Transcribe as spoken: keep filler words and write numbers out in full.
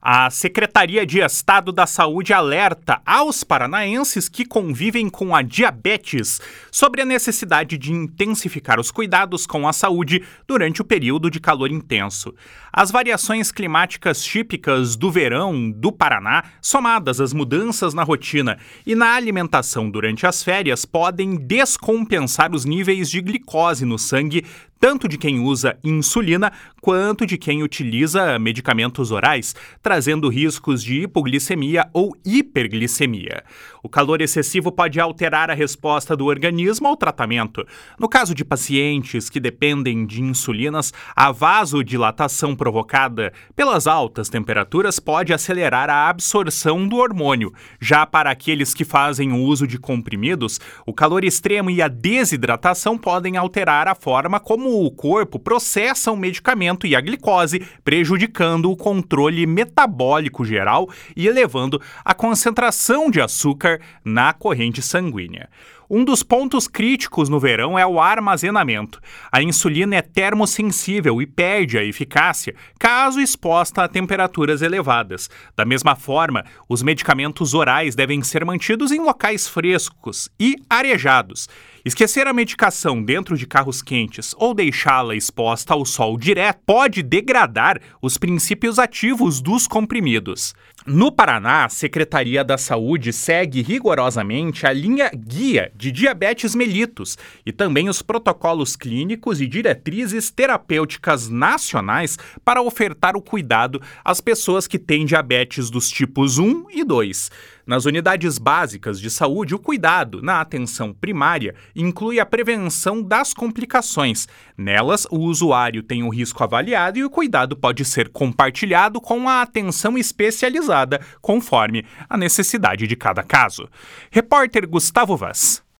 A Secretaria de Estado da Saúde alerta aos paranaenses que convivem com a diabetes sobre a necessidade de intensificar os cuidados com a saúde durante o período de calor intenso. As variações climáticas típicas do verão do Paraná, somadas às mudanças na rotina e na alimentação durante as férias, podem descompensar os níveis de glicose no sangue, tanto de quem usa insulina quanto de quem utiliza medicamentos orais, trazendo riscos de hipoglicemia ou hiperglicemia. O calor excessivo pode alterar a resposta do organismo ao tratamento. No caso de pacientes que dependem de insulinas, a vasodilatação provocada pelas altas temperaturas pode acelerar a absorção do hormônio. Já para aqueles que fazem o uso de comprimidos, o calor extremo e a desidratação podem alterar a forma como o corpo processa o medicamento e a glicose, prejudicando o controle metabólico geral e elevando a concentração de açúcar na corrente sanguínea. Um dos pontos críticos no verão é o armazenamento. A insulina é termossensível e perde a eficácia caso exposta a temperaturas elevadas. Da mesma forma, os medicamentos orais devem ser mantidos em locais frescos e arejados. Esquecer a medicação dentro de carros quentes ou deixá-la exposta ao sol direto pode degradar os princípios ativos dos comprimidos. No Paraná, a Secretaria da Saúde segue rigorosamente a linha guia de diabetes mellitus e também os protocolos clínicos e diretrizes terapêuticas nacionais para ofertar o cuidado às pessoas que têm diabetes dos tipos um e dois. Nas unidades básicas de saúde, o cuidado na atenção primária inclui a prevenção das complicações. Nelas, o usuário tem o risco avaliado e o cuidado pode ser compartilhado com a atenção especializada, conforme a necessidade de cada caso. Repórter Gustavo Vaz.